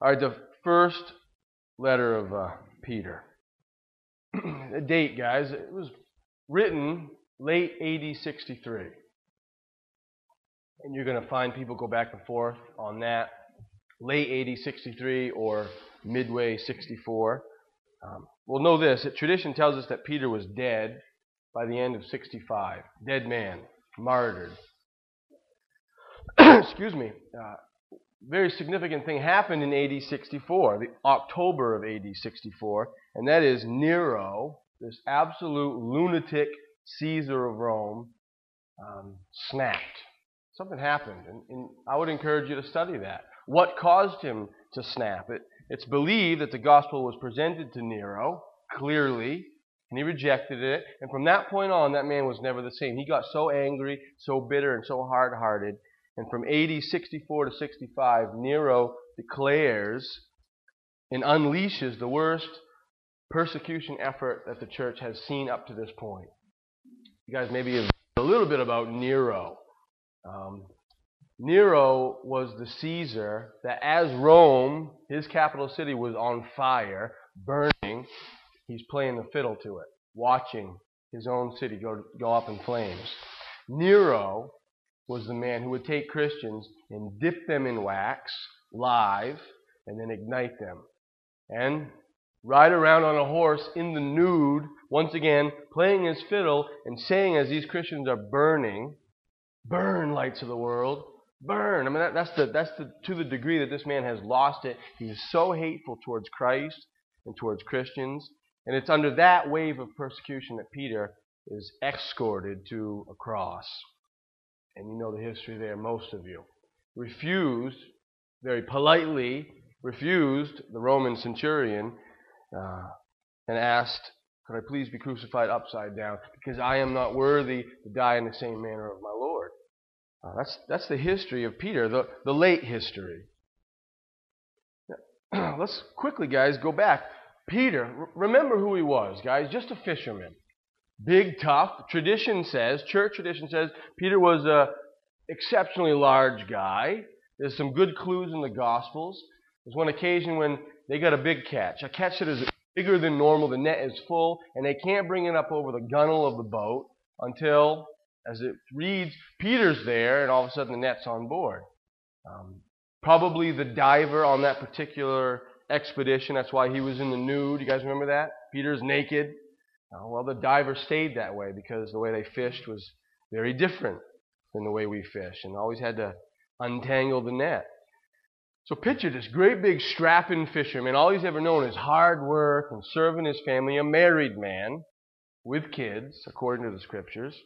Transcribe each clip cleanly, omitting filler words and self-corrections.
All right, the first letter of Peter. The date, guys, it was written late AD 63. And you're going to find people go back and forth on that. Late AD 63 or midway 64. Well, know this. Tradition tells us that Peter was dead by the end of 65. Dead man. Martyred. Excuse me. Very significant thing happened in AD 64, the October of AD 64, and that is Nero, this absolute lunatic Caesar of Rome, snapped. Something happened, and I would encourage you to study that. What caused him to snap? It's believed that the gospel was presented to Nero clearly, and he rejected it, and from that point on, that man was never the same. He got so angry, so bitter, and so hard-hearted. And from AD 64 to 65, Nero declares and unleashes the worst persecution effort that the church has seen up to this point. You guys maybe have a little bit about Nero. Nero was the Caesar that as Rome, his capital city, was on fire, burning, he's playing the fiddle to it, watching his own city go up in flames. Nero was the man who would take Christians and dip them in wax live and then ignite them. And ride around on a horse in the nude, once again, playing his fiddle and saying as these Christians are burning, "Burn, lights of the world, burn." I mean, that's to the degree that this man has lost it. He is so hateful towards Christ and towards Christians. And it's under that wave of persecution that Peter is escorted to a cross. And you know the history there, most of you. Refused, very politely refused the Roman centurion and asked, "Could I please be crucified upside down? Because I am not worthy to die in the same manner of my Lord." That's the history of Peter, the late history. Let's quickly, guys, go back. Peter, remember who he was, guys, just a fisherman. Big, tough. Tradition says, church tradition says, Peter was an exceptionally large guy. There's some good clues in the Gospels. There's one occasion when they got a big catch. A catch that is bigger than normal. The net is full, and they can't bring it up over the gunwale of the boat until, as it reads, Peter's there, and all of a sudden the net's on board. Probably the diver on that particular expedition. That's why he was in the nude. You guys remember that? Peter's naked. Well, the diver stayed that way because the way they fished was very different than the way we fish, and always had to untangle the net. So picture this great big strapping fisherman. All he's ever known is hard work and serving his family, a married man with kids, according to the scriptures.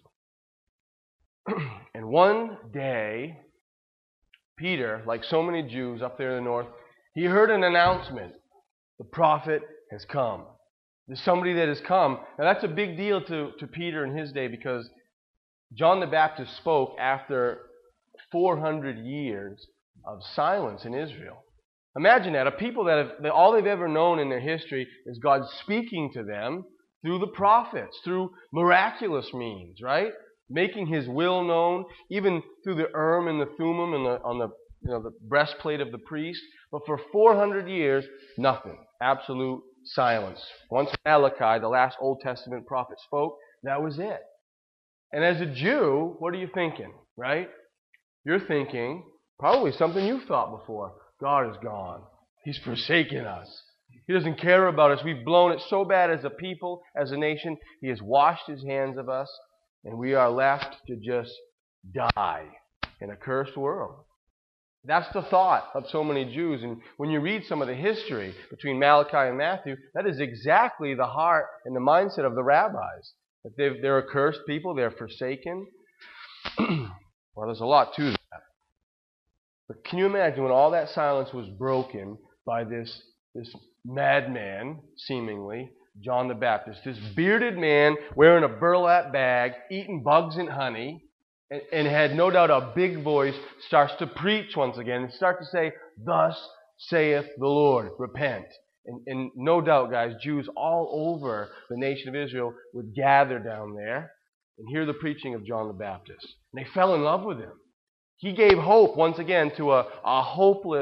And one day, Peter, like so many Jews up there in the north, he heard an announcement. The prophet has come. There's somebody that has come. Now that's a big deal to Peter in his day because John the Baptist spoke after 400 years of silence in Israel. Imagine that. A people that all they've ever known in their history is God speaking to them through the prophets, through miraculous means, right? Making his will known, even through the Urim and the Thummim and on the breastplate of the priest. But for 400 years, nothing. Absolute silence. Once Malachi, the last Old Testament prophet, spoke, that was it. And as a Jew, what are you thinking, right? You're thinking probably something you've thought before. God is gone. He's forsaken us. He doesn't care about us. We've blown it so bad as a people, as a nation. He has washed his hands of us, and we are left to just die in a cursed world. That's the thought of so many Jews. And when you read some of the history between Malachi and Matthew, that is exactly the heart and the mindset of the rabbis. That they're a cursed people, they're forsaken. Well, there's a lot to that. But can you imagine when all that silence was broken by this madman, seemingly, John the Baptist, this bearded man wearing a burlap bag, eating bugs and honey, and had no doubt a big voice, starts to preach once again and start to say, "Thus saith the Lord, repent." And no doubt, guys, Jews all over the nation of Israel would gather down there and hear the preaching of John the Baptist. And they fell in love with him. He gave hope once again to a hopeless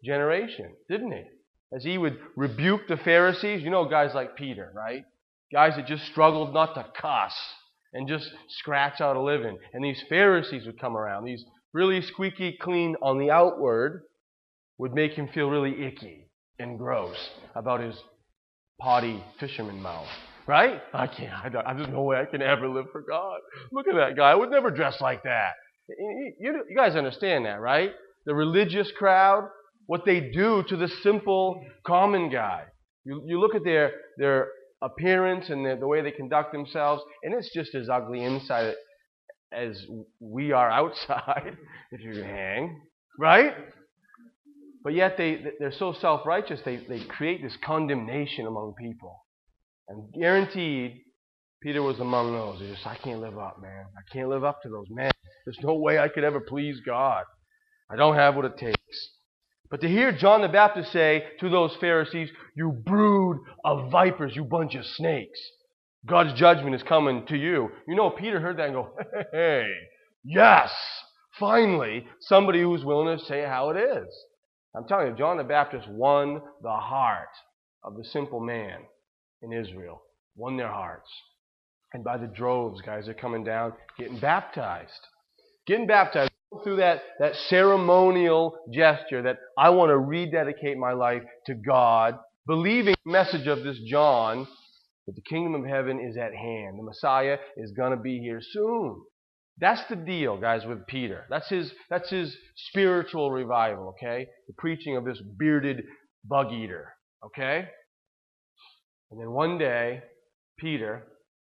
generation, didn't he? As he would rebuke the Pharisees, you know guys like Peter, right? Guys that just struggled not to cuss and just scratch out a living. And these Pharisees would come around, these really squeaky clean on the outward, would make him feel really icky and gross about his potty fisherman mouth. Right? There's no way I can ever live for God. Look at that guy. I would never dress like that. You guys understand that, right? The religious crowd, what they do to the simple, common guy. You look at their appearance and the way they conduct themselves, and it's just as ugly inside as we are outside, if you can hang. Right? But yet they're so self-righteous, they create this condemnation among people. And guaranteed, Peter was among those. He just, I can't live up, man. I can't live up to those men. There's no way I could ever please God. I don't have what it takes. But to hear John the Baptist say to those Pharisees, you brood of vipers, you bunch of snakes, God's judgment is coming to you. You know, Peter heard that and go, hey, yes, finally, somebody who's willing to say how it is. I'm telling you, John the Baptist won the heart of the simple man in Israel. Won their hearts. And by the droves, guys, they're coming down, getting baptized. Getting baptized through that ceremonial gesture that I want to rededicate my life to God, believing the message of this John that the kingdom of heaven is at hand. The Messiah is going to be here soon. That's the deal, guys, with Peter. That's his spiritual revival, okay? The preaching of this bearded bug eater, okay? And then one day, Peter,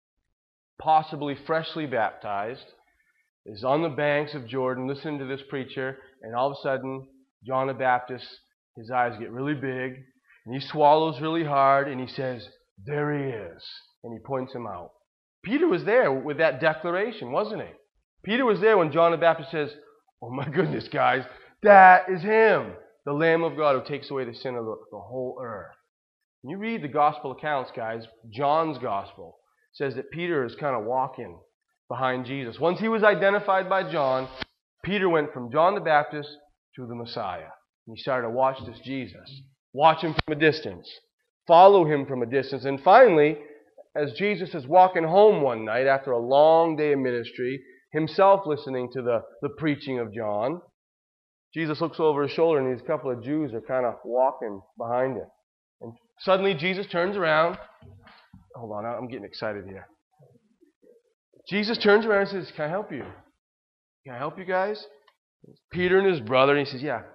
possibly freshly baptized, is on the banks of Jordan listening to this preacher, and all of a sudden, John the Baptist, his eyes get really big, and he swallows really hard, and he says, there he is. And he points him out. Peter was there with that declaration, wasn't he? Peter was there when John the Baptist says, oh my goodness, guys, that is him, the Lamb of God who takes away the sin of the whole earth. When you read the gospel accounts, guys, John's gospel says that Peter is kind of walking behind Jesus. Once he was identified by John, Peter went from John the Baptist to the Messiah. And he started to watch this Jesus. Watch him from a distance. Follow him from a distance. And finally, as Jesus is walking home one night after a long day of ministry, himself listening to the preaching of John, Jesus looks over his shoulder and these couple of Jews are kind of walking behind him. And suddenly Jesus turns around. Hold on, I'm getting excited here. Jesus turns around and says, can I help you? Can I help you guys? Peter and his brother, and he says, yeah,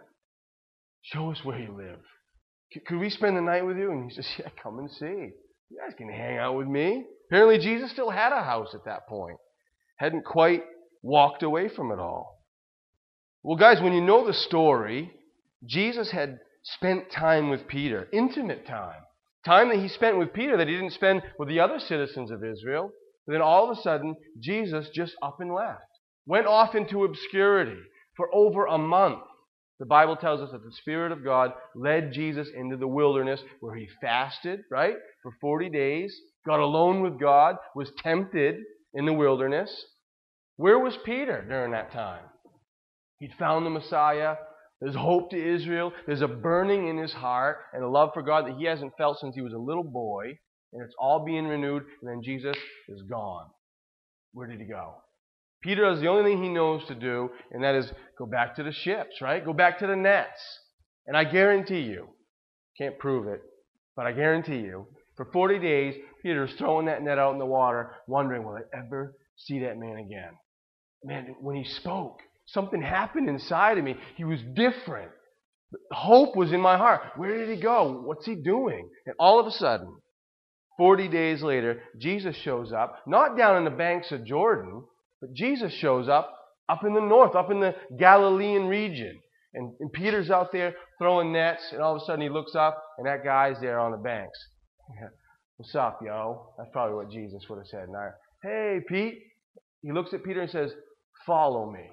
show us where you live. Could we spend the night with you? And he says, yeah, come and see. You guys can hang out with me. Apparently Jesus still had a house at that point. Hadn't quite walked away from it all. Well, guys, when you know the story, Jesus had spent time with Peter, intimate time. Time that he spent with Peter that he didn't spend with the other citizens of Israel. But then all of a sudden, Jesus just up and left. Went off into obscurity for over a month. The Bible tells us that the Spirit of God led Jesus into the wilderness where he fasted, right, for 40 days, got alone with God, was tempted in the wilderness. Where was Peter during that time? He'd found the Messiah. There's hope to Israel. There's a burning in his heart and a love for God that he hasn't felt since he was a little boy. And it's all being renewed. And then Jesus is gone. Where did he go? Peter does the only thing he knows to do, and that is go back to the ships, right? Go back to the nets. And I guarantee you, can't prove it, but I guarantee you, for 40 days, Peter's throwing that net out in the water, wondering, will I ever see that man again? Man, when he spoke, something happened inside of me. He was different. Hope was in my heart. Where did he go? What's he doing? And all of a sudden, 40 days later, Jesus shows up, not down in the banks of Jordan, but Jesus shows up in the north, up in the Galilean region. And Peter's out there throwing nets, and all of a sudden he looks up, and that guy's there on the banks. What's up, yo? That's probably what Jesus would have said. Now, hey, Pete. He looks at Peter and says, follow me.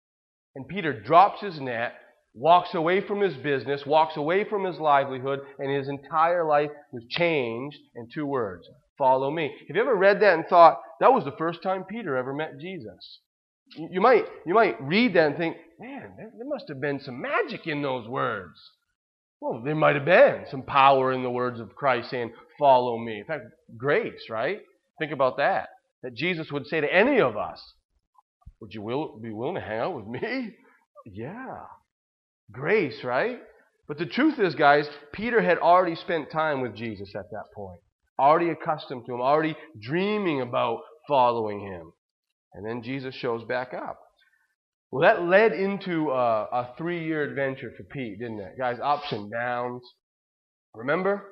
And Peter drops his net, walks away from his business, walks away from his livelihood, and his entire life was changed in 2 words. Follow me. Have you ever read that and thought, that was the first time Peter ever met Jesus? You might read that and think, man, there must have been some magic in those words. Well, there might have been some power in the words of Christ saying, follow me. In fact, grace, right? Think about that. That Jesus would say to any of us, would you be willing to hang out with me? Yeah. Grace, right? But the truth is, guys, Peter had already spent time with Jesus at that point. Already accustomed to him, already dreaming about following him. And then Jesus shows back up. Well, that led into a 3-year adventure for Pete, didn't it? Guys, ups and downs. Remember?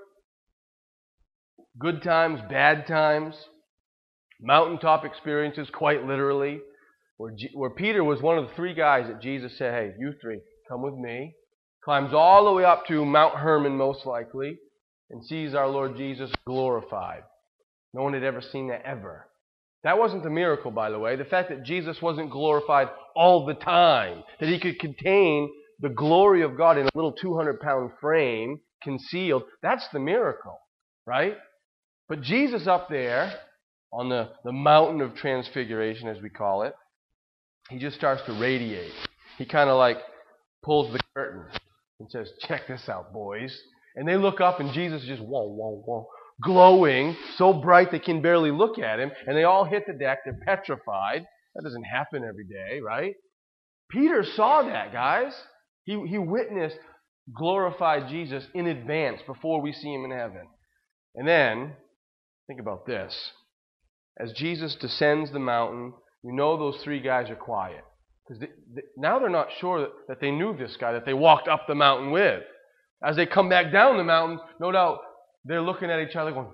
Good times, bad times, mountaintop experiences, quite literally, where Peter was one of the 3 guys that Jesus said, hey, you 3, come with me. Climbs all the way up to Mount Hermon, most likely, and sees our Lord Jesus glorified. No one had ever seen that ever. That wasn't the miracle, by the way. The fact that Jesus wasn't glorified all the time, that he could contain the glory of God in a little 200-pound frame, concealed, that's the miracle, right? But Jesus up there, on the mountain of transfiguration, as we call it, he just starts to radiate. He kind of like pulls the curtain and says, check this out, boys. And they look up, and Jesus is just, whoa, whoa, whoa, glowing, so bright they can barely look at him, and they all hit the deck. They're petrified. That doesn't happen every day, right? Peter saw that, guys. He witnessed glorified Jesus in advance before we see him in heaven. And then, think about this. As Jesus descends the mountain, you know those 3 guys are quiet. Because now they're not sure that they knew this guy, that they walked up the mountain with. As they come back down the mountain, no doubt they're looking at each other going,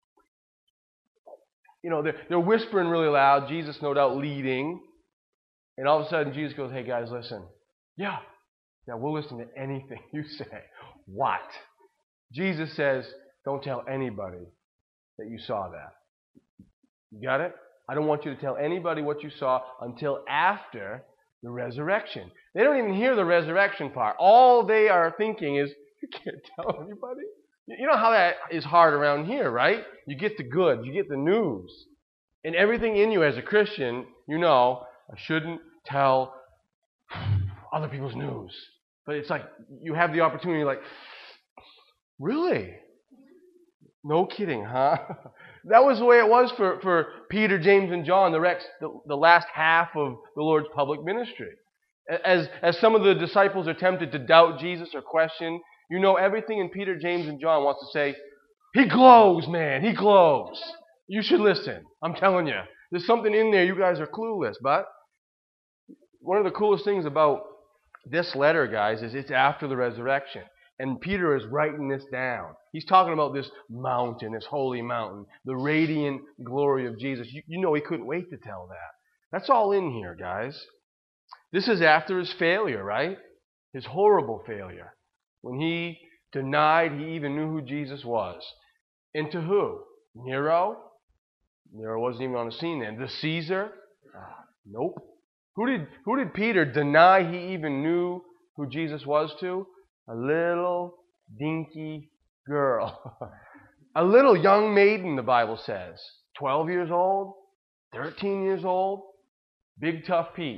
they're whispering really loud. Jesus, no doubt, leading. And all of a sudden, Jesus goes, hey, guys, listen. Yeah, we'll listen to anything you say. What? Jesus says, don't tell anybody that you saw that. You got it? I don't want you to tell anybody what you saw until after the resurrection. They don't even hear the resurrection part. All they are thinking is, you can't tell anybody. You know how that is hard around here, right? You get the goods, you get the news. And everything in you as a Christian, I shouldn't tell other people's news. But it's like, you have the opportunity, like, really? No kidding, huh? That was the way it was for Peter, James, and John, the last half of the Lord's public ministry. As some of the disciples are tempted to doubt Jesus or question, everything in Peter, James, and John wants to say, he glows, man, he glows. You should listen. I'm telling you. There's something in there. You guys are clueless. But one of the coolest things about this letter, guys, is it's after the resurrection. And Peter is writing this down. He's talking about this mountain, this holy mountain, the radiant glory of Jesus. He couldn't wait to tell that. That's all in here, guys. This is after his failure, right? His horrible failure. When he denied he even knew who Jesus was. And to who? Nero? Nero wasn't even on the scene then. The Caesar? Nope. Who did Peter deny he even knew who Jesus was to? A little dinky girl. A little young maiden, the Bible says. 12 years old? 13 years old? Big tough Pete.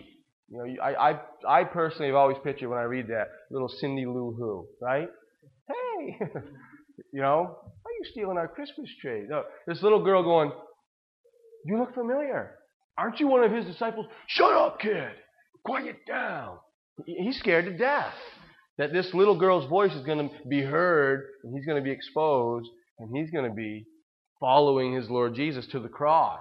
I personally have always pictured when I read that little Cindy Lou Who, right? Hey, why are you stealing our Christmas tree? No, this little girl going, you look familiar. Aren't you one of his disciples? Shut up, kid. Quiet down. He's scared to death that this little girl's voice is going to be heard, and he's going to be exposed, and he's going to be following his Lord Jesus to the cross.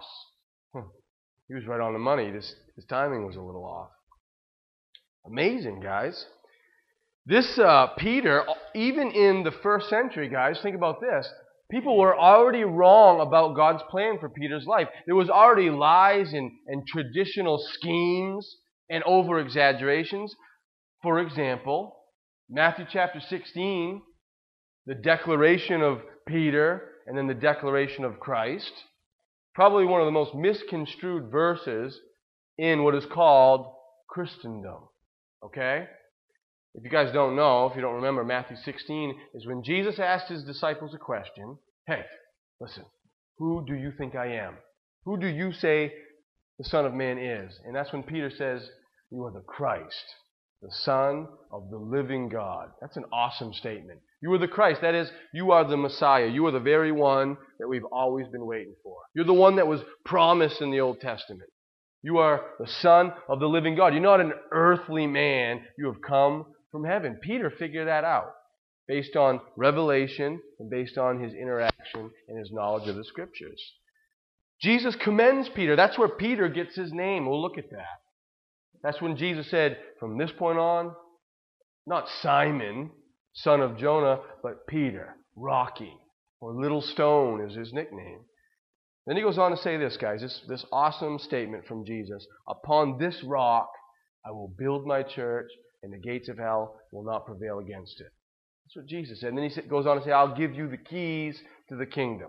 He was right on the money. His timing was a little off. Amazing, guys. This Peter, even in the first century, guys, think about this. People were already wrong about God's plan for Peter's life. There was already lies and traditional schemes and over-exaggerations. For example, Matthew chapter 16, the declaration of Peter and then the declaration of Christ. Probably one of the most misconstrued verses in what is called Christendom. Okay? If you guys don't know, if you don't remember, Matthew 16 is when Jesus asked his disciples a question. Hey, listen, who do you think I am? Who do you say the Son of Man is? And that's when Peter says, you are the Christ, the Son of the living God. That's an awesome statement. You are the Christ. That is, you are the Messiah. You are the very one that we've always been waiting for. You're the one that was promised in the Old Testament. You are the Son of the living God. You're not an earthly man. You have come from heaven. Peter figured that out based on revelation and based on his interaction and his knowledge of the Scriptures. Jesus commends Peter. That's where Peter gets his name. We'll look at that. That's when Jesus said, from this point on, not Simon, son of Jonah, but Peter, Rocky, or Little Stone is his nickname. Then he goes on to say this, guys, this awesome statement from Jesus. Upon this rock I will build my church, and the gates of hell will not prevail against it. That's what Jesus said. And then he goes on to say, I'll give you the keys to the kingdom.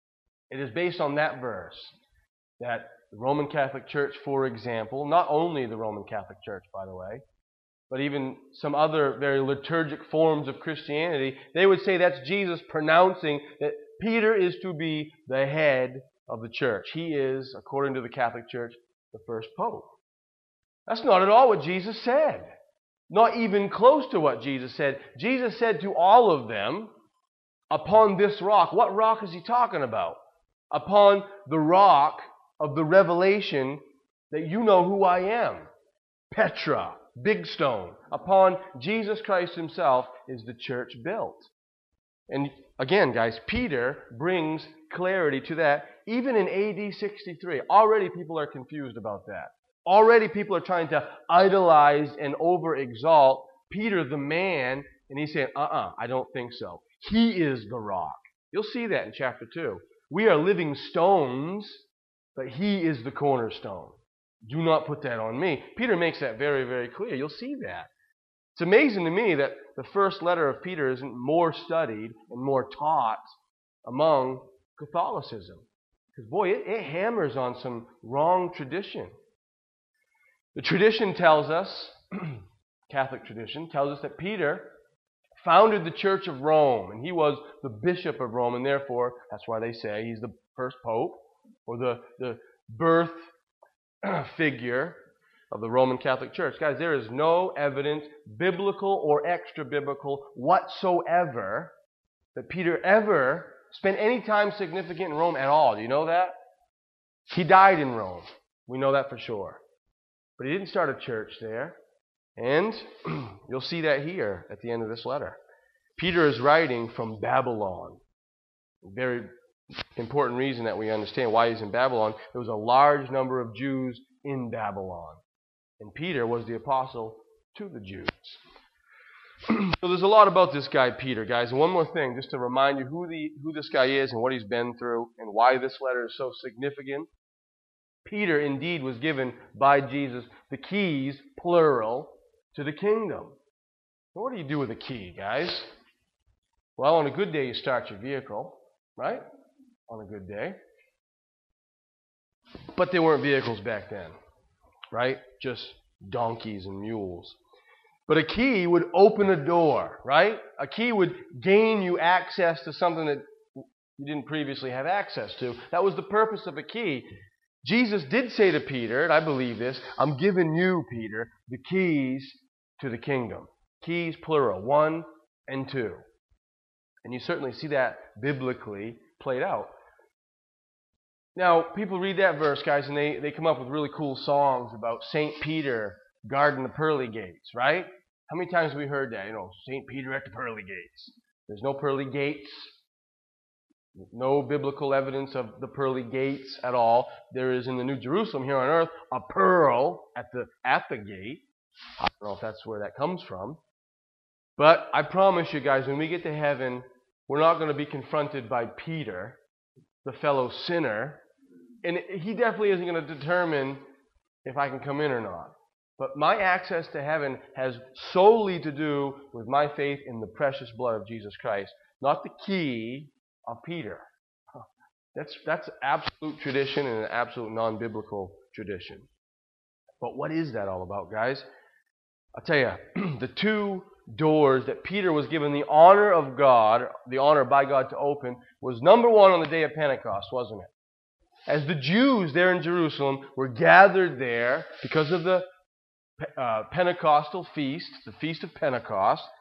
It is based on that verse that the Roman Catholic Church, for example, not only the Roman Catholic Church, by the way, but even some other very liturgic forms of Christianity, they would say that's Jesus pronouncing that Peter is to be the head of the church. He is, according to the Catholic Church, the first pope. That's not at all what Jesus said. Not even close to what Jesus said. Jesus said to all of them, upon this rock. What rock is he talking about? Upon the rock of the revelation that you know who I am. Petra, big stone. Upon Jesus Christ himself is the church built. And again, guys, Peter brings clarity to that. Even in AD 63, already people are confused about that. Already people are trying to idolize and over-exalt Peter the man, and he's saying, I don't think so. He is the rock. You'll see that in chapter 2. We are living stones, but he is the cornerstone. Do not put that on me. Peter makes that very, very clear. You'll see that. It's amazing to me that the first letter of Peter isn't more studied and more taught among Catholicism. Because, boy, it hammers on some wrong tradition. The tradition tells us, Catholic tradition, tells us that Peter founded the Church of Rome, and he was the bishop of Rome, and therefore, that's why they say he's the first pope, or the birth figure of the Roman Catholic Church. Guys, there is no evidence, biblical or extra-biblical whatsoever, that Peter ever spent any time significant in Rome at all. Do you know that? He died in Rome. We know that for sure. But he didn't start a church there. And you'll see that here at the end of this letter. Peter is writing from Babylon. A very important reason that we understand why he's in Babylon. There was a large number of Jews in Babylon. And Peter was the apostle to the Jews. So there's a lot about this guy Peter, guys. And one more thing, just to remind you who this guy is and what he's been through and why this letter is so significant. Peter indeed was given by Jesus the keys, plural, to the kingdom. What do you do with a key, guys? Well, on a good day you start your vehicle, right? On a good day. But there weren't vehicles back then, right? Just donkeys and mules. But a key would open a door, right? A key would gain you access to something that you didn't previously have access to. That was the purpose of a key. Jesus did say to Peter, and I believe this, I'm giving you, Peter, the keys to the kingdom. Keys, plural, 1 and 2. And you certainly see that biblically played out. Now, people read that verse, guys, and they come up with really cool songs about St. Peter guarding the pearly gates, right? How many times have we heard that? St. Peter at the pearly gates. There's no pearly gates. No biblical evidence of the pearly gates at all. There is in the New Jerusalem here on earth a pearl at the gate. I don't know if that's where that comes from. But I promise you guys, when we get to heaven, we're not going to be confronted by Peter, the fellow sinner. And he definitely isn't going to determine if I can come in or not. But my access to heaven has solely to do with my faith in the precious blood of Jesus Christ, not the key of Peter. That's absolute tradition and an absolute non-biblical tradition. But what is that all about, guys? I'll tell you, the two doors that Peter was given the honor of God, the honor by God to open, was number one on the day of Pentecost, wasn't it? As the Jews there in Jerusalem were gathered there because of the Pentecostal feast, the Feast of Pentecost,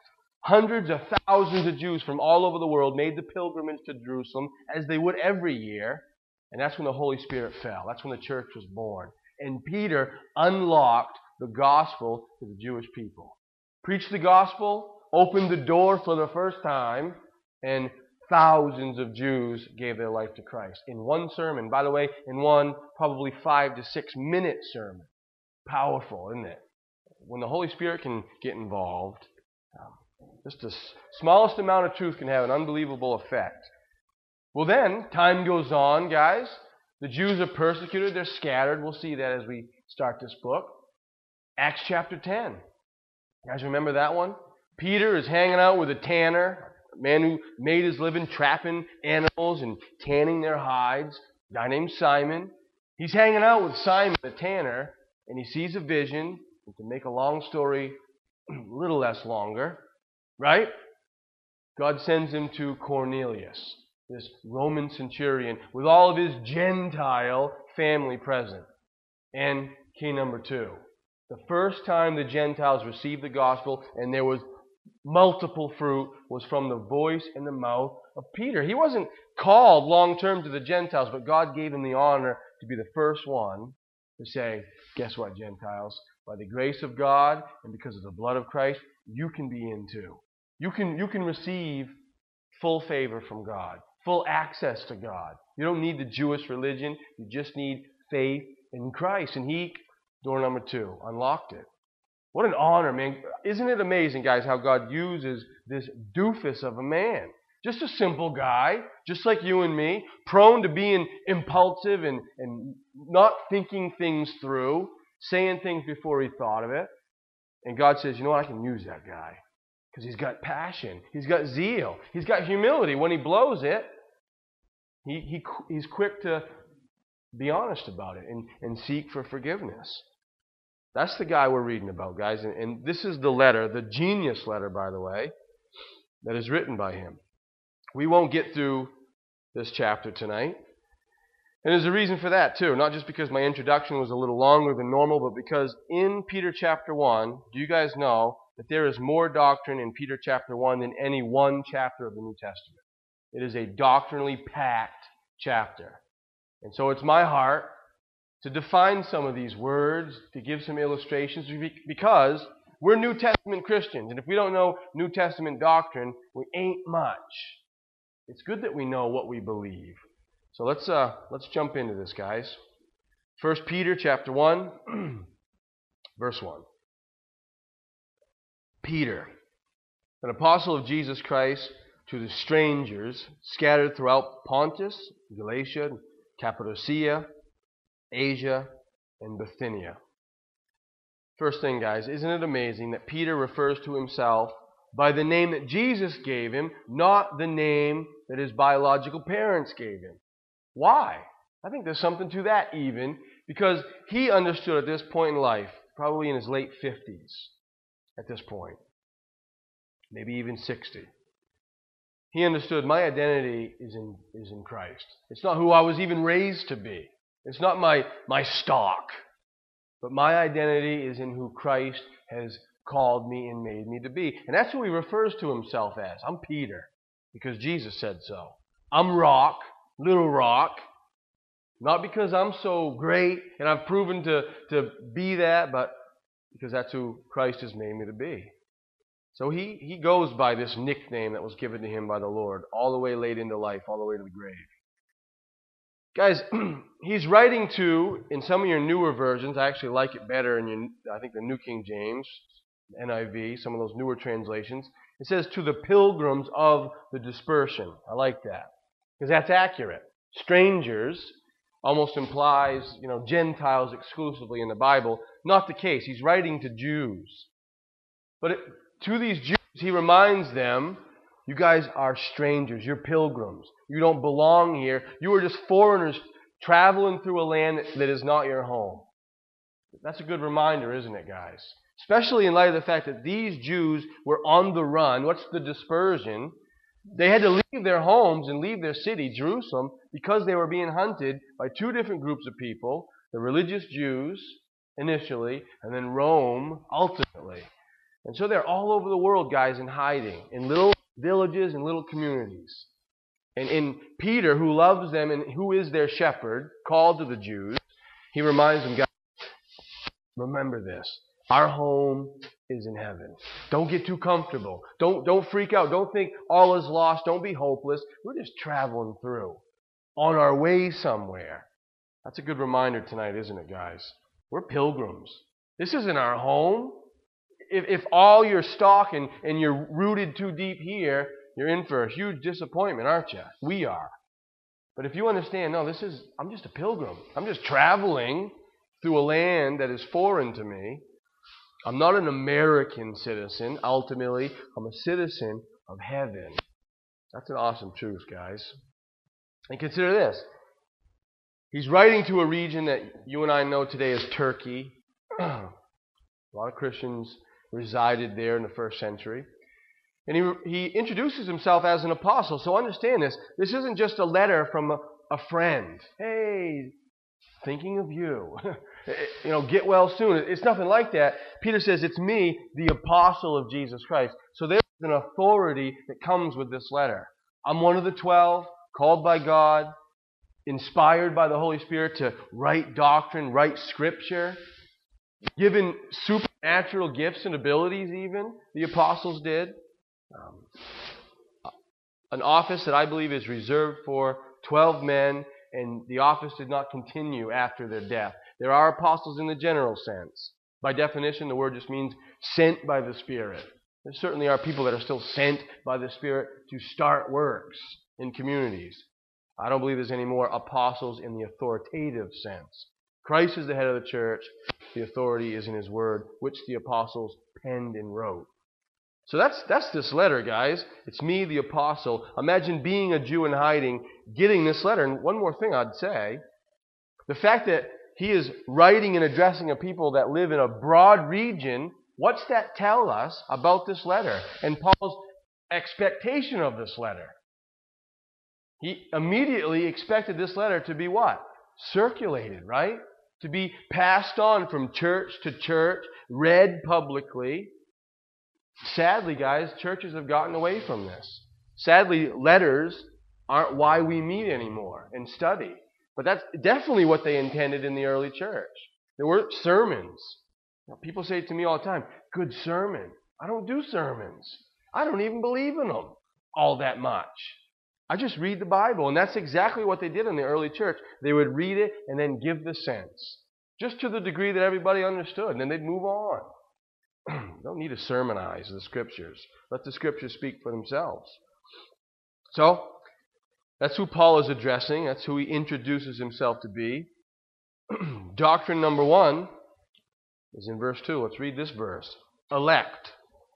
Hundreds of thousands of Jews from all over the world made the pilgrimage to Jerusalem, as they would every year. And that's when the Holy Spirit fell. That's when the church was born. And Peter unlocked the gospel to the Jewish people. Preached the gospel, opened the door for the first time, and thousands of Jews gave their life to Christ in one sermon. By the way, in one probably 5 to 6 minute sermon. Powerful, isn't it? When the Holy Spirit can get involved, just the smallest amount of truth can have an unbelievable effect. Well then, time goes on, guys. The Jews are persecuted. They're scattered. We'll see that as we start this book. Acts chapter 10. You guys remember that one? Peter is hanging out with a tanner, a man who made his living trapping animals and tanning their hides, a guy named Simon. He's hanging out with Simon the tanner, and he sees a vision. And to make a long story a little less longer, right? God sends him to Cornelius, this Roman centurion, with all of his Gentile family present. And key number 2. The first time the Gentiles received the gospel and there was multiple fruit was from the voice and the mouth of Peter. He wasn't called long-term to the Gentiles, but God gave him the honor to be the first one to say, guess what, Gentiles? By the grace of God and because of the blood of Christ, you can be in too. You can receive full favor from God, full access to God. You don't need the Jewish religion. You just need faith in Christ. And he, door number 2, unlocked it. What an honor, man. Isn't it amazing, guys, how God uses this doofus of a man? Just a simple guy, just like you and me, prone to being impulsive and not thinking things through, saying things before he thought of it. And God says, you know what, I can use that guy. Because he's got passion. He's got zeal. He's got humility. When he blows it, he's quick to be honest about it and seek for forgiveness. That's the guy we're reading about, guys. And this is the letter, the genius letter, by the way, that is written by him. We won't get through this chapter tonight. And there's a reason for that, too. Not just because my introduction was a little longer than normal, but because in Peter chapter 1, do you guys know that there is more doctrine in Peter chapter 1 than any one chapter of the New Testament? It is a doctrinally packed chapter. And so it's my heart to define some of these words, to give some illustrations, because we're New Testament Christians. And if we don't know New Testament doctrine, we ain't much. It's good that we know what we believe. So let's jump into this, guys. 1 Peter chapter 1, verse 1. Peter, an apostle of Jesus Christ, to the strangers scattered throughout Pontus, Galatia, Cappadocia, Asia, and Bithynia. First thing, guys, isn't it amazing that Peter refers to himself by the name that Jesus gave him, not the name that his biological parents gave him? Why? I think there's something to that even, because he understood at this point in life, probably in his late 50s at this point, maybe even 60. He understood my identity is in Christ. It's not who I was even raised to be. It's not my stock. But my identity is in who Christ has called me and made me to be. And that's who he refers to himself as. I'm Peter, because Jesus said so. I'm Rock, little Rock, not because I'm so great and I've proven to be that, but because that's who Christ has made me to be. So he goes by this nickname that was given to him by the Lord, all the way late into life, all the way to the grave. Guys, he's writing to, in some of your newer versions, I actually like it better in I think the New King James, NIV, some of those newer translations. It says, to the pilgrims of the dispersion. I like that, because that's accurate. Strangers almost implies, Gentiles exclusively in the Bible. Not the case. He's writing to Jews. But to these Jews, he reminds them, you guys are strangers. You're pilgrims. You don't belong here. You are just foreigners traveling through a land that is not your home. That's a good reminder, isn't it, guys? Especially in light of the fact that these Jews were on the run. What's the dispersion? They had to leave their homes and leave their city, Jerusalem, because they were being hunted by two different groups of people, the religious Jews initially, and then Rome ultimately. And so they're all over the world, guys, in hiding, in little villages and little communities. And in Peter, who loves them and who is their shepherd, called to the Jews, he reminds them, guys, remember this. Our home is in heaven. Don't get too comfortable. Don't freak out. Don't think all is lost. Don't be hopeless. We're just traveling through, on our way somewhere. That's a good reminder tonight, isn't it, guys? We're pilgrims. This isn't our home. If all your stock and you're rooted too deep here, you're in for a huge disappointment, aren't you? We are. But if you understand, no, I'm just a pilgrim. I'm just traveling through a land that is foreign to me. I'm not an American citizen. Ultimately, I'm a citizen of heaven. That's an awesome truth, guys. And consider this. He's writing to a region that you and I know today as Turkey. A lot of Christians resided there in the first century. And he introduces himself as an apostle. So understand this. This isn't just a letter from a friend. Hey, thinking of you. Get well soon. It's nothing like that. Peter says, it's me, the apostle of Jesus Christ. So there's an authority that comes with this letter. I'm one of the 12, called by God, inspired by the Holy Spirit to write doctrine, write scripture, given supernatural gifts and abilities even, the apostles did. An office that I believe is reserved for 12 men, and the office did not continue after their death. There are apostles in the general sense. By definition, the word just means sent by the Spirit. There certainly are people that are still sent by the Spirit to start works in communities. I don't believe there's any more apostles in the authoritative sense. Christ is the head of the church. The authority is in His Word, which the apostles penned and wrote. So that's this letter, guys. It's me, the apostle. Imagine being a Jew in hiding, getting this letter. And one more thing I'd say, the fact that he is writing and addressing a people that live in a broad region, what's that tell us about this letter and Paul's expectation of this letter? He immediately expected this letter to be what? Circulated, right? To be passed on from church to church, read publicly. Sadly, guys, churches have gotten away from this. Sadly, letters aren't why we meet anymore and study. But that's definitely what they intended in the early church. There weren't sermons. People say to me all the time, good sermon. I don't do sermons. I don't even believe in them all that much. I just read the Bible. And that's exactly what they did in the early church. They would read it and then give the sense. Just to the degree that everybody understood. And then they'd move on. Don't need to sermonize the Scriptures. Let the Scriptures speak for themselves. So, that's who Paul is addressing. That's who he introduces himself to be. Doctrine number 1 is in verse 2. Let's read this verse. Elect.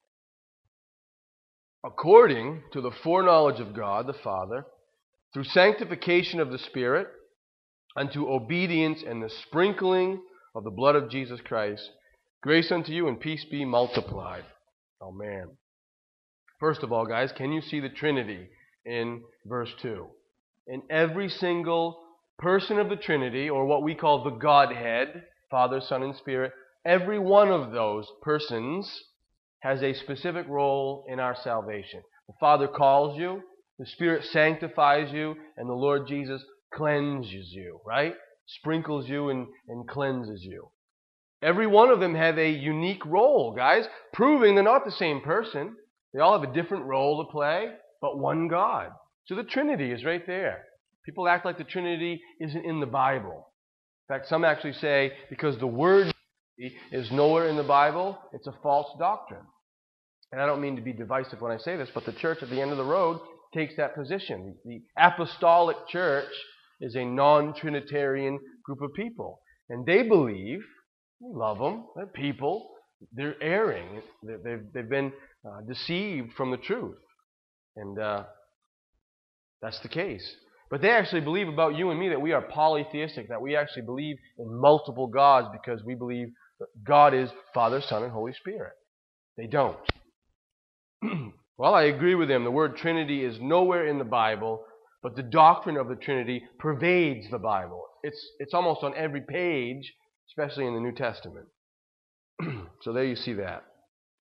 According to the foreknowledge of God the Father, through sanctification of the Spirit, unto obedience and the sprinkling of the blood of Jesus Christ, grace unto you and peace be multiplied. Oh man. First of all, guys, can you see the Trinity in verse 2? In every single person of the Trinity, or what we call the Godhead, Father, Son, and Spirit, every one of those persons has a specific role in our salvation. The Father calls you, the Spirit sanctifies you, and the Lord Jesus cleanses you, right? Sprinkles you and cleanses you. Every one of them have a unique role, guys, proving they're not the same person. They all have a different role to play, but one God. So the Trinity is right there. People act like the Trinity isn't in the Bible. In fact, some actually say because the word is nowhere in the Bible, it's a false doctrine. And I don't mean to be divisive when I say this, but the church at the end of the road takes that position. The apostolic church is a non-Trinitarian group of people. And they believe, we love them, they're people, they're erring, they've been deceived from the truth. And that's the case. But they actually believe about you and me that we are polytheistic, that we actually believe in multiple gods because we believe that God is Father, Son, and Holy Spirit. They don't. Well, I agree with them. The word Trinity is nowhere in the Bible, but the doctrine of the Trinity pervades the Bible. It's almost on every page, especially in the New Testament. So there you see that.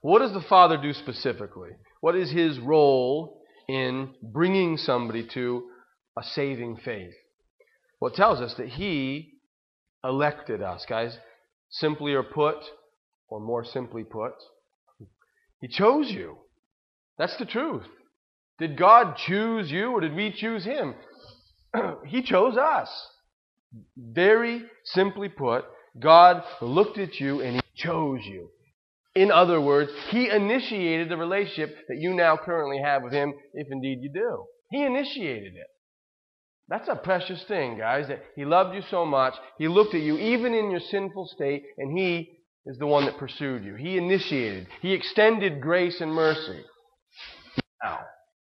What does the Father do specifically? What is his role in bringing somebody to a saving faith? Well, it tells us that he elected us, guys. Simply or put, or more simply put, he chose you. That's the truth. Did God choose you or did we choose him? He chose us. Very simply put, God looked at you and he chose you. In other words, he initiated the relationship that you now currently have with him, if indeed you do. He initiated it. That's a precious thing, guys, that he loved you so much, he looked at you even in your sinful state, and he is the one that pursued you. He initiated. He extended grace and mercy. Now,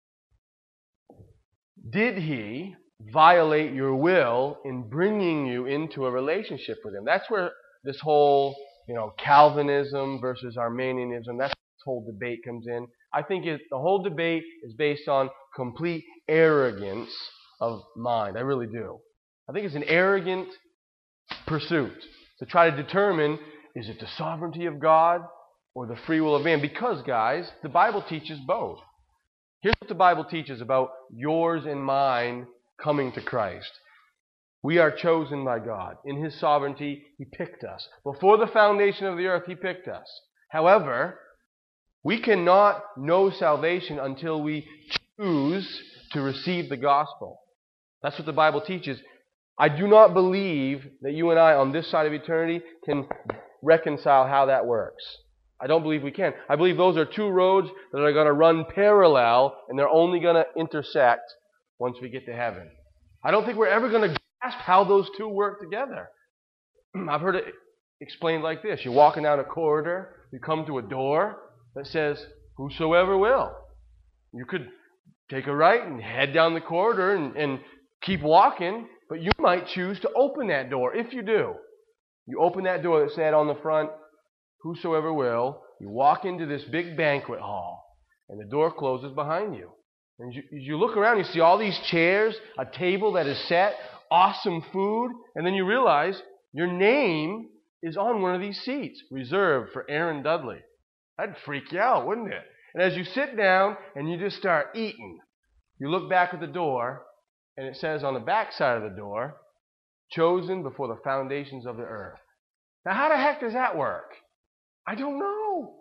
did he violate your will in bringing you into a relationship with him? That's where this whole, Calvinism versus Arminianism, that's where this whole debate comes in. I think the whole debate is based on complete arrogance of mind. I really do. I think it's an arrogant pursuit to try to determine, is it the sovereignty of God or the free will of man? Because, guys, the Bible teaches both. Here's what the Bible teaches about yours and mine coming to Christ. We are chosen by God. In his sovereignty, he picked us. Before the foundation of the earth, he picked us. However, we cannot know salvation until we choose to receive the gospel. That's what the Bible teaches. I do not believe that you and I on this side of eternity can reconcile how that works. I don't believe we can. I believe those are two roads that are going to run parallel, and they're only going to intersect once we get to heaven. I don't think we're ever going to grasp how those two work together. I've heard it explained like this. You're walking down a corridor, you come to a door that says, whosoever will. You could take a right and head down the corridor and keep walking, but you might choose to open that door. If you do, you open that door that said on the front, whosoever will. You walk into this big banquet hall, and the door closes behind you. And as you look around, you see all these chairs, a table that is set, awesome food, and then you realize your name is on one of these seats, reserved for Aaron Dudley. That'd freak you out, wouldn't it? And as you sit down and you just start eating, you look back at the door, and it says on the back side of the door, chosen before the foundations of the earth. Now, how the heck does that work? I don't know.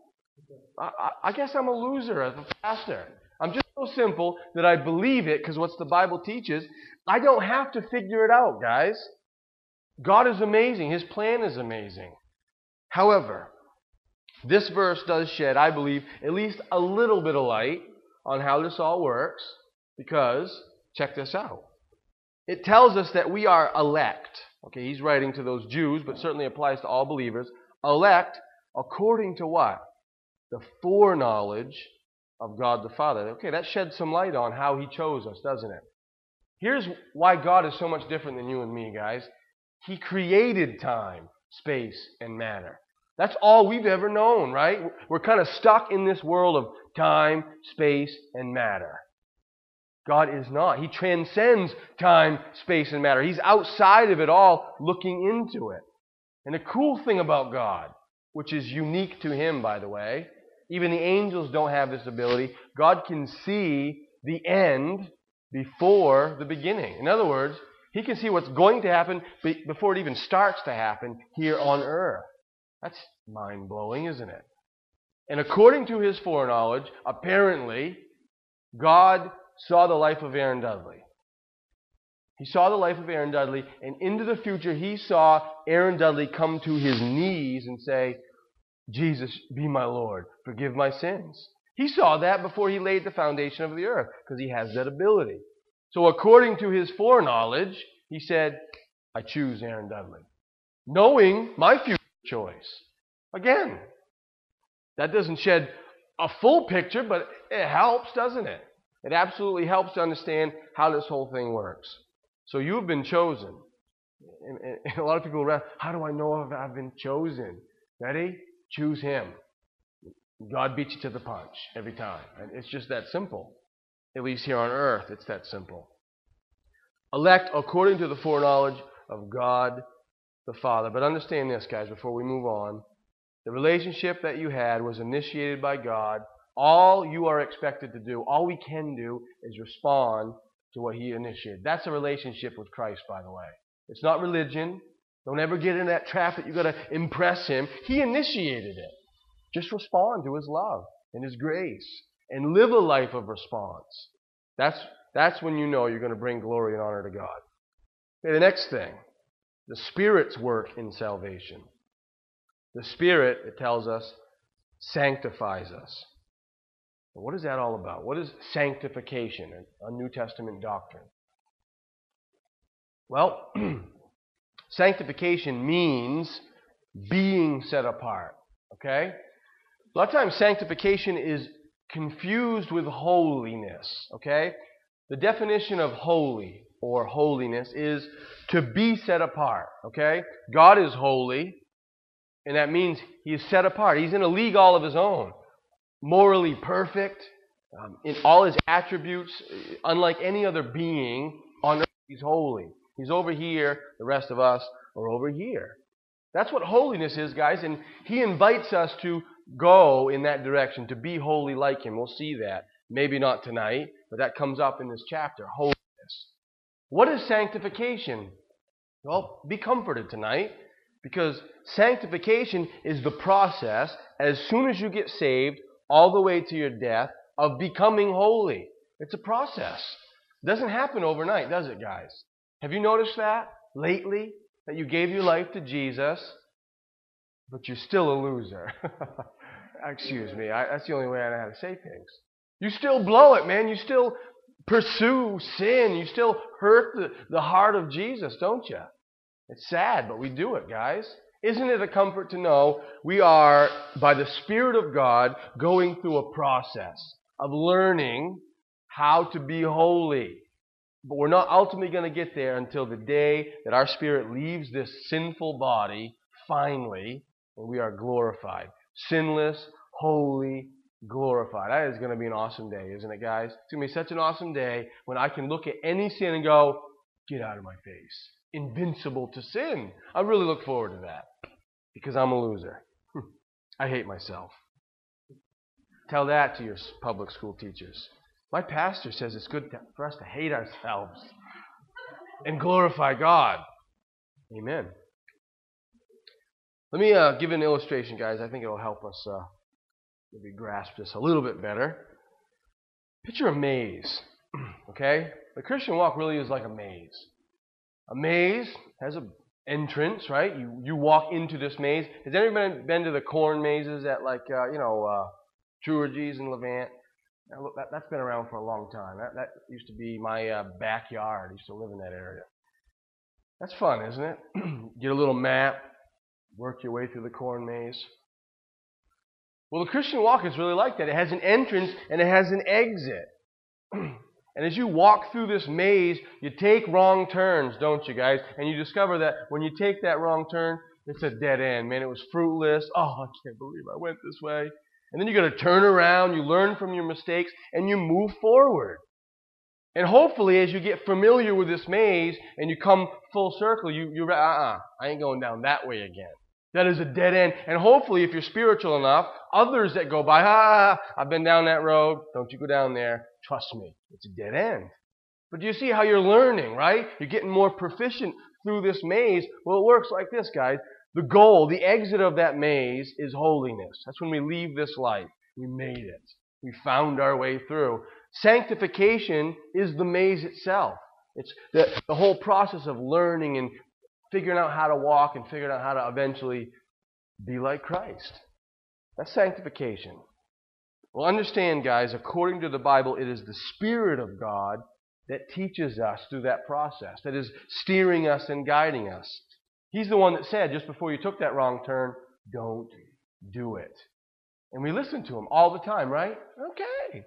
I guess I'm a loser as a pastor. I'm just so simple that I believe it because what the Bible teaches. I don't have to figure it out, guys. God is amazing. His plan is amazing. However, this verse does shed, I believe, at least a little bit of light on how this all works because, check this out. It tells us that we are elect. Okay, he's writing to those Jews, but certainly applies to all believers. Elect according to what? The foreknowledge of God the Father. Okay, that sheds some light on how he chose us, doesn't it? Here's why God is so much different than you and me, guys. He created time, space, and matter. That's all we've ever known, right? We're kind of stuck in this world of time, space, and matter. God is not. He transcends time, space, and matter. He's outside of it all, looking into it. And the cool thing about God, which is unique to him, by the way, even the angels don't have this ability. God can see the end before the beginning. In other words, he can see what's going to happen before it even starts to happen here on earth. That's mind-blowing, isn't it? And according to his foreknowledge, apparently, God saw the life of Aaron Dudley. He saw the life of Aaron Dudley, and into the future, he saw Aaron Dudley come to his knees and say, Jesus, be my Lord, forgive my sins. He saw that before he laid the foundation of the earth, because he has that ability. So according to his foreknowledge, he said, I choose Aaron Dudley, knowing my future choice. Again, that doesn't shed a full picture, but it helps, doesn't it? It absolutely helps to understand how this whole thing works. So you've been chosen. And a lot of people around, how do I know if I've been chosen? Ready? Choose him. God beats you to the punch every time. And it's just that simple. At least here on earth, it's that simple. Elect according to the foreknowledge of God the Father. But understand this, guys, before we move on. The relationship that you had was initiated by God. All you are expected to do, all we can do, is respond to what He initiated. That's a relationship with Christ, by the way. It's not religion. Don't ever get in that trap that you've got to impress Him. He initiated it. Just respond to His love and His grace and live a life of response. That's when you know you're going to bring glory and honor to God. Okay, the next thing, the Spirit's work in salvation. The Spirit, it tells us, sanctifies us. What is that all about? What is sanctification, a New Testament doctrine? Well, sanctification means being set apart. Okay? A lot of times sanctification is confused with holiness. Okay? The definition of holy or holiness is to be set apart. Okay? God is holy, and that means He is set apart. He's in a league all of His own. Morally perfect, in all His attributes, unlike any other being on earth, He's holy. He's over here, the rest of us are over here. That's what holiness is, guys, and He invites us to go in that direction, to be holy like Him. We'll see that. Maybe not tonight, but that comes up in this chapter, holiness. What is sanctification? Well, be comforted tonight, because sanctification is the process, as soon as you get saved, all the way to your death, of becoming holy. It's a process. It doesn't happen overnight, does it, guys? Have you noticed that lately? That you gave your life to Jesus, but you're still a loser. Excuse me. That's the only way I know how to say things. You still blow it, man. You still pursue sin. You still hurt the heart of Jesus, don't you? It's sad, but we do it, guys. Isn't it a comfort to know we are, by the Spirit of God, going through a process of learning how to be holy? But we're not ultimately going to get there until the day that our spirit leaves this sinful body, finally, and we are glorified. Sinless, holy, glorified. That is going to be an awesome day, isn't it, guys? It's going to be such an awesome day when I can look at any sin and go, get out of my face. Invincible to sin. I really look forward to that, because I'm a loser. I hate myself. Tell that to your public school teachers. My pastor says it's good for us to hate ourselves and glorify God. Amen. Let me give an illustration, guys. I think it'll help us maybe grasp this a little bit better. Picture a maze. Okay? The Christian walk really is like a maze. A maze has an entrance, right? You walk into this maze. Has anybody been to the corn mazes at Truergees in Levant? That's been around for a long time. That used to be my backyard. I used to live in that area. That's fun, isn't it? Get a little map, work your way through the corn maze. Well, the Christian walk is really like that. It has an entrance and it has an exit. And as you walk through this maze, you take wrong turns, don't you, guys? And you discover that when you take that wrong turn, it's a dead end. Man, it was fruitless. Oh, I can't believe I went this way. And then you got to turn around, you learn from your mistakes, and you move forward. And hopefully, as you get familiar with this maze and you come full circle, I ain't going down that way again. That is a dead end. And hopefully, if you're spiritual enough, others that go by, I've been down that road. Don't you go down there. Trust me, it's a dead end. But do you see how you're learning, right? You're getting more proficient through this maze. Well, it works like this, guys. The goal, the exit of that maze is holiness. That's when we leave this life. We made it. We found our way through. Sanctification is the maze itself. It's the whole process of learning and figuring out how to walk and figuring out how to eventually be like Christ. That's sanctification. Well, understand, guys, according to the Bible, it is the Spirit of God that teaches us through that process, that is steering us and guiding us. He's the one that said, just before you took that wrong turn, don't do it. And we listen to Him all the time, right? Okay.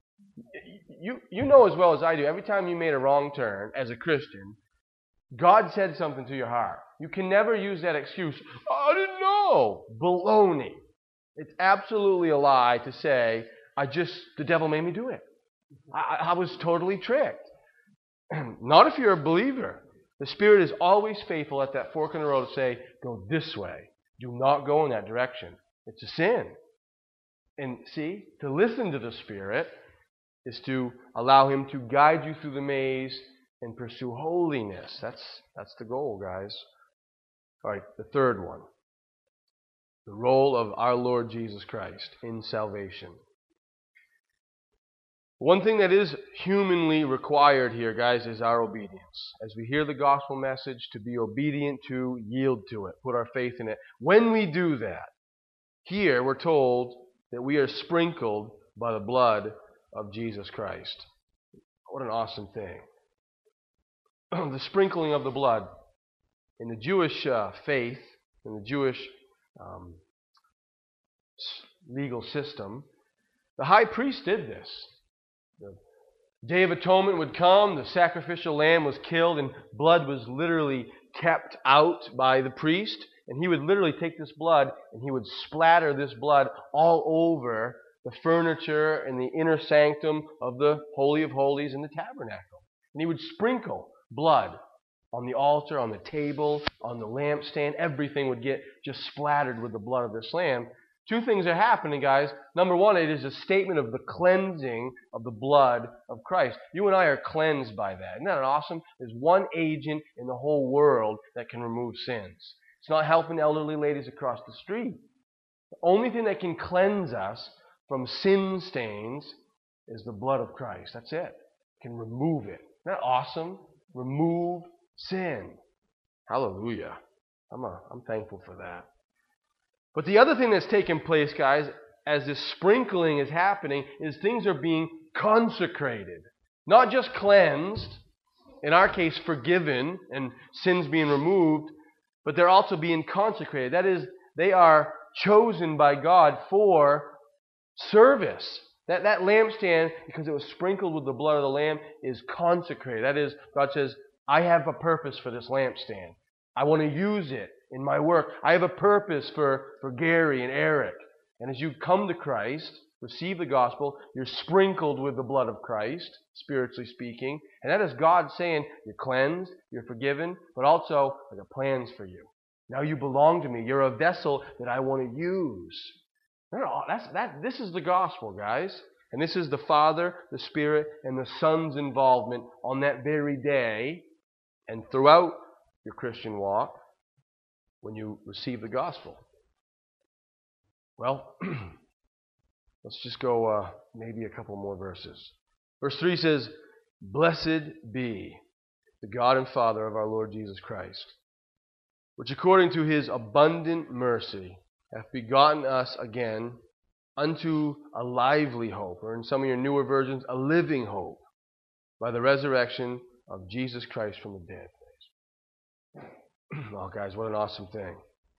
You know as well as I do, every time you made a wrong turn as a Christian, God said something to your heart. You can never use that excuse, I didn't know. Baloney. It's absolutely a lie to say, the devil made me do it. I was totally tricked. Not if you're a believer. The Spirit is always faithful at that fork in the road to say, go this way. Do not go in that direction. It's a sin. And see, to listen to the Spirit is to allow Him to guide you through the maze and pursue holiness. That's the goal, guys. All right, the third one. The role of our Lord Jesus Christ in salvation. One thing that is humanly required here, guys, is our obedience. As we hear the gospel message, to be obedient to, yield to it, put our faith in it. When we do that, here we're told that we are sprinkled by the blood of Jesus Christ. What an awesome thing. The sprinkling of the blood. In the Jewish faith, in the Jewish legal system, the high priest did this. The Day of Atonement would come, the sacrificial lamb was killed, and blood was literally kept out by the priest. And he would literally take this blood and he would splatter this blood all over the furniture and the inner sanctum of the Holy of Holies in the tabernacle. And he would sprinkle blood on the altar, on the table, on the lampstand. Everything would get just splattered with the blood of this lamb. Two things are happening, guys. Number one, it is a statement of the cleansing of the blood of Christ. You and I are cleansed by that. Isn't that awesome? There's one agent in the whole world that can remove sins. It's not helping elderly ladies across the street. The only thing that can cleanse us from sin stains is the blood of Christ. That's it. It can remove it. Isn't that awesome? Remove sin. Hallelujah. I'm thankful for that. But the other thing that's taking place, guys, as this sprinkling is happening, is things are being consecrated. Not just cleansed, in our case forgiven, and sins being removed, but they're also being consecrated. That is, they are chosen by God for service. That lampstand, because it was sprinkled with the blood of the Lamb, is consecrated. That is, God says, I have a purpose for this lampstand. I want to use it in my work. I have a purpose for Gary and Eric. And as you come to Christ, receive the gospel, you're sprinkled with the blood of Christ, spiritually speaking. And that is God saying, you're cleansed, you're forgiven, but also I got plans for you. Now you belong to me. You're a vessel that I want to use. This is the gospel, guys. And this is the Father, the Spirit, and the Son's involvement on that very day and throughout your Christian walk when you receive the gospel. Well, let's just go maybe a couple more verses. Verse 3 says, Blessed be the God and Father of our Lord Jesus Christ, which according to His abundant mercy hath begotten us again unto a lively hope, or in some of your newer versions, a living hope, by the resurrection of Jesus Christ from the dead. Oh, guys, what an awesome thing.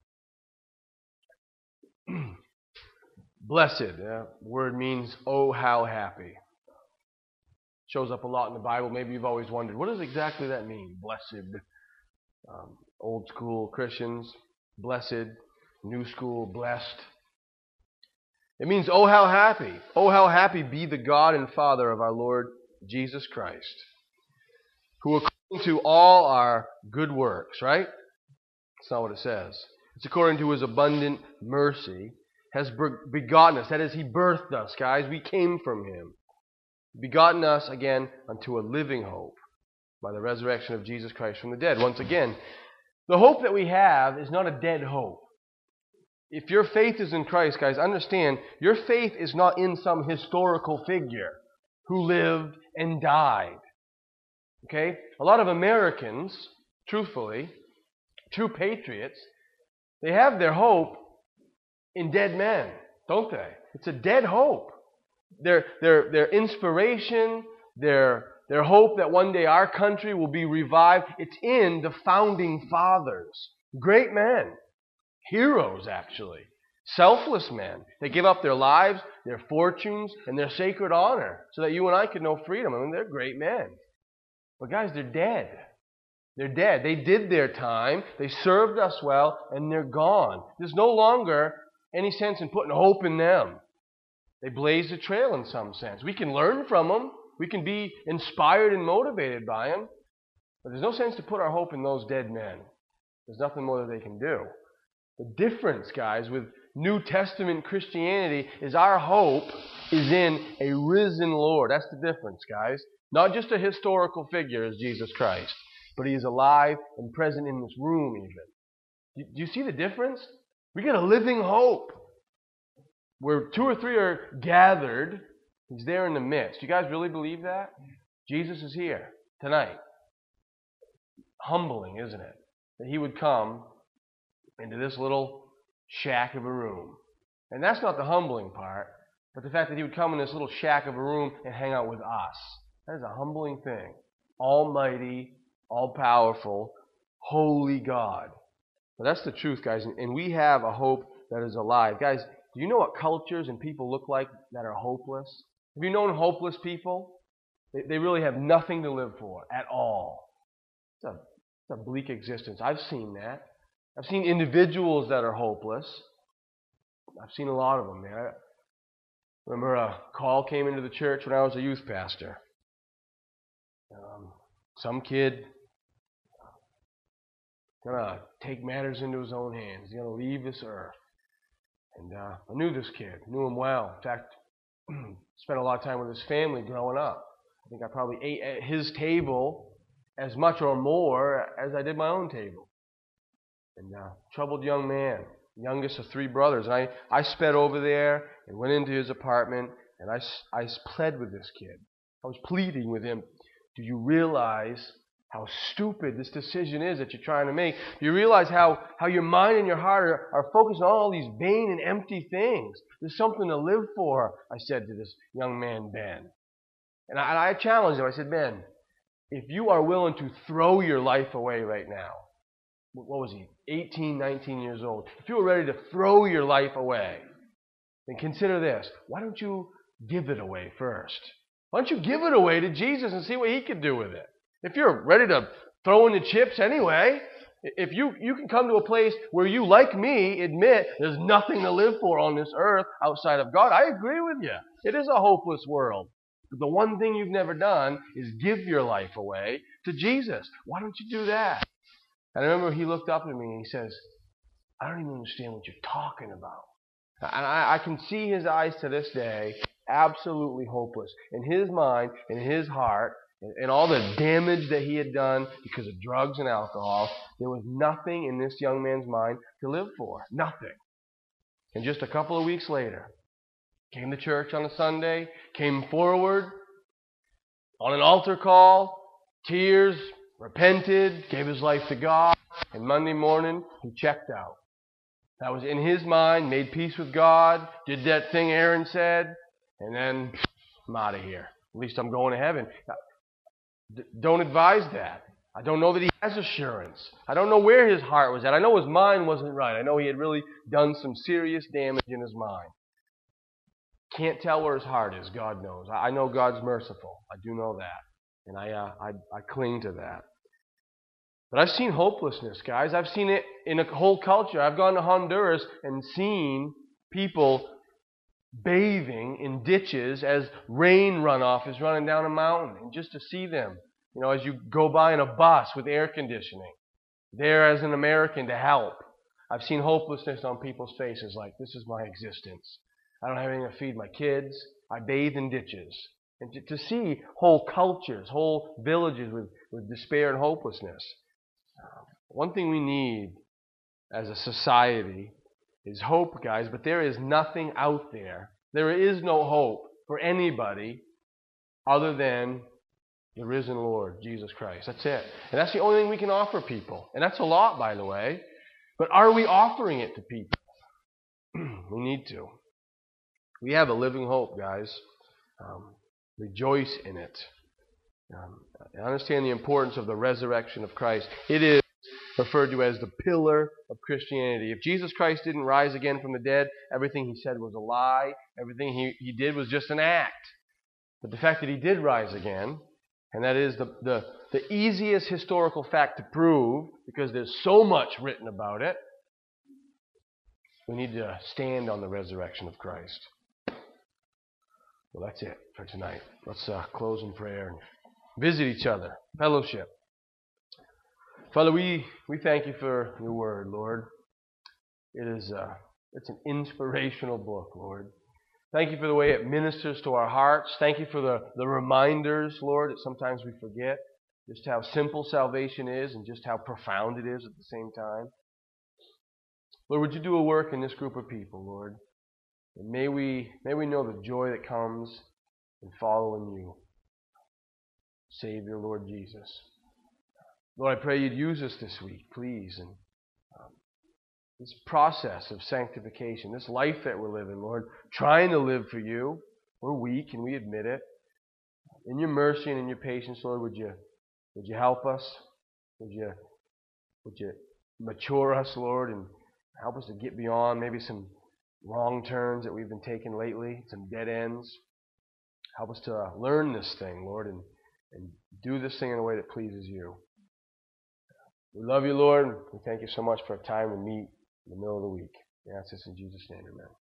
Blessed, word means, oh, how happy. Shows up a lot in the Bible. Maybe you've always wondered, what does exactly that mean? Blessed. Old school Christians, blessed. New school, blessed. It means, oh, how happy. Oh, how happy be the God and Father of our Lord Jesus Christ, who according to all our good works, right? That's not what it says. It's according to His abundant mercy, has begotten us. That is, He birthed us, guys. We came from Him. Begotten us again unto a living hope by the resurrection of Jesus Christ from the dead. Once again, the hope that we have is not a dead hope. If your faith is in Christ, guys, understand, your faith is not in some historical figure who lived and died. Okay? A lot of Americans, truthfully, true patriots, they have their hope in dead men, don't they? It's a dead hope. Their inspiration, their hope that one day our country will be revived, it's in the founding fathers. Great men. Heroes, actually. Selfless men. They give up their lives, their fortunes, and their sacred honor so that you and I could know freedom. I mean, they're great men. But guys, they're dead. They're dead. They did their time. They served us well, and they're gone. There's no longer any sense in putting hope in them. They blazed a trail in some sense. We can learn from them. We can be inspired and motivated by them. But there's no sense to put our hope in those dead men. There's nothing more that they can do. The difference, guys, with New Testament Christianity is our hope is in a risen Lord. That's the difference, guys. Not just a historical figure as Jesus Christ, but He is alive and present in this room even. Do you see the difference? We get a living hope. Where 2 or 3 are gathered, He's there in the midst. Do you guys really believe that? Jesus is here tonight. Humbling, isn't it? That He would come into this little shack of a room. And that's not the humbling part, but the fact that He would come in this little shack of a room and hang out with us. That is a humbling thing. Almighty, all-powerful, holy God. But that's the truth, guys. And we have a hope that is alive. Guys, do you know what cultures and people look like that are hopeless? Have you known hopeless people? They really have nothing to live for at all. It's a bleak existence. I've seen that. I've seen individuals that are hopeless. I've seen a lot of them, man. I remember a call came into the church when I was a youth pastor. Some kid going to take matters into his own hands. He's going to leave this earth. And I knew this kid, knew him well. In fact, spent a lot of time with his family growing up. I think I probably ate at his table as much or more as I did my own table. And troubled young man, youngest of 3 brothers. And I sped over there and went into his apartment, and I pled with this kid. I was pleading with him. Do you realize how stupid this decision is that you're trying to make? Do you realize how your mind and your heart are focused on all these vain and empty things? There's something to live for, I said to this young man, Ben. And I challenged him. I said, Ben, if you are willing to throw your life away right now, what was he, 18, 19 years old, if you were ready to throw your life away, then consider this. Why don't you give it away first? Why don't you give it away to Jesus and see what He could do with it? If you're ready to throw in the chips anyway, if you can come to a place where you, like me, admit there's nothing to live for on this earth outside of God, I agree with you. It is a hopeless world. But the one thing you've never done is give your life away to Jesus. Why don't you do that? And I remember he looked up at me and he says, I don't even understand what you're talking about. And I can see his eyes to this day, absolutely hopeless. In his mind, in his heart, and all the damage that he had done because of drugs and alcohol, there was nothing in this young man's mind to live for. Nothing. And just a couple of weeks later, came to church on a Sunday, came forward on an altar call, tears, repented, gave his life to God, and Monday morning, he checked out. That was in his mind, made peace with God, did that thing Aaron said, and then, I'm out of here. At least I'm going to heaven. Don't advise that. I don't know that he has assurance. I don't know where his heart was at. I know his mind wasn't right. I know he had really done some serious damage in his mind. Can't tell where his heart is. God knows. I know God's merciful. I do know that. And I cling to that. But I've seen hopelessness, guys. I've seen it in a whole culture. I've gone to Honduras and seen people bathing in ditches as rain runoff is running down a mountain. And just to see them, as you go by in a bus with air conditioning, there as an American to help. I've seen hopelessness on people's faces like, this is my existence. I don't have anything to feed my kids. I bathe in ditches. And to see whole cultures, whole villages with despair and hopelessness. One thing we need as a society is hope, guys, but there is nothing out there. There is no hope for anybody other than the risen Lord, Jesus Christ. That's it. And that's the only thing we can offer people. And that's a lot, by the way. But are we offering it to people? We need to. We have a living hope, guys. Rejoice in it. I understand the importance of the resurrection of Christ. It is referred to as the pillar of Christianity. If Jesus Christ didn't rise again from the dead, everything he said was a lie. Everything he did was just an act. But the fact that he did rise again, and that is the easiest historical fact to prove, because there's so much written about it, we need to stand on the resurrection of Christ. Well, that's it for tonight. Let's close in prayer and visit each other. Fellowship. Father, we thank you for your word, Lord. It is It's an inspirational book, Lord. Thank you for the way it ministers to our hearts. Thank you for the reminders, Lord, that sometimes we forget just how simple salvation is and just how profound it is at the same time. Lord, would you do a work in this group of people, Lord? And may we know the joy that comes in following you, Savior, Lord Jesus. Lord, I pray you'd use us this week, please, and this process of sanctification, this life that we're living, Lord, trying to live for you. We're weak and we admit it. In your mercy and in your patience, Lord, would you help us? Would you mature us, Lord, and help us to get beyond maybe some wrong turns that we've been taking lately, some dead ends. Help us to learn this thing, Lord, and do this thing in a way that pleases you. We love you, Lord. We thank you so much for a time to meet in the middle of the week. We ask this in Jesus' name, amen.